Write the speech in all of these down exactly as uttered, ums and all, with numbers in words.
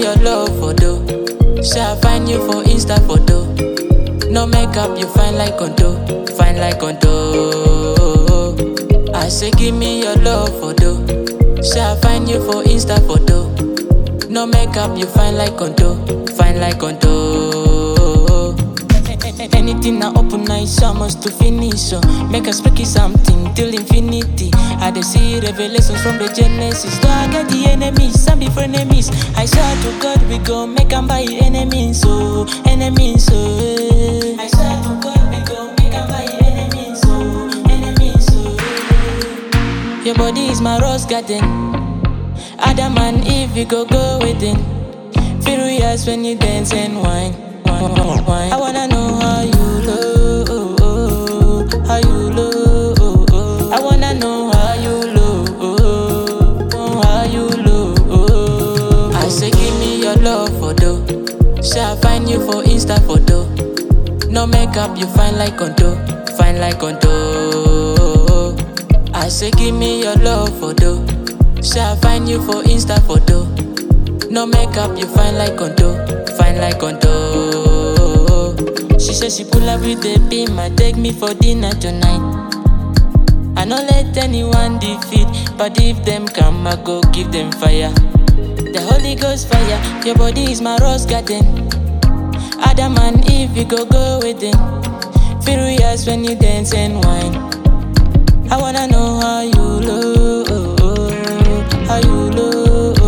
me your love photo. Say I find you for Insta photo. No makeup, you fine like Conto, fine like Conto. I say give me your love photo. Say I find you for Insta photo. No makeup, you fine like Conto, fine like Conto. Anything I open, I almost to finish. So make us speak something till infinity. I dey see revelations from the Genesis. Though I get the enemies, some be frenemies. I swear to God we go make 'em buy enemies, so enemies, so. I swear to God we go make 'em buy enemies, so enemies, so. Your body is my rose garden. Adam and Eve, we go go within. Furious when you dance and whine. I wanna know how you look, how you look. I wanna know how you look, how you look. I say give me your love photo. Say I find you for Insta photo. No makeup, you fine like Conto, fine like Conto. I say give me your love photo. Say I find you for Insta photo. No makeup, you fine like Conto, fine like Conto. She said she pull up with the beam, I take me for dinner tonight. I no let anyone defeat, but if them come, I go give them fire. The Holy Ghost fire, your body is my rose garden. Adam and Eve, we go go within. Furious when you dance and whine. I wanna know how you look, how you look.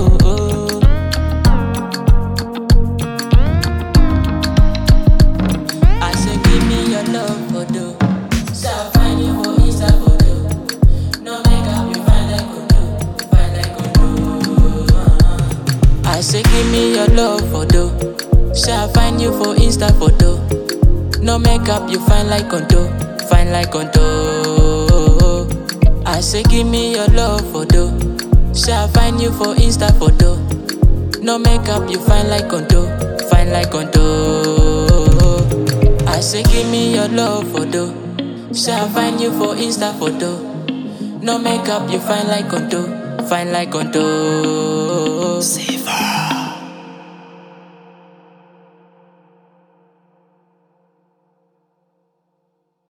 Say give me your love photo. Say I find you for Insta photo. No makeup, you fine like Conto, fine like Conto. I say give me your love photo. Say I find you for Insta photo. No makeup, you fine like Conto, fine like Conto. I say give me your love photo. Say I find you for Insta photo. No makeup, you fine like Conto, fine like Conto. Safer.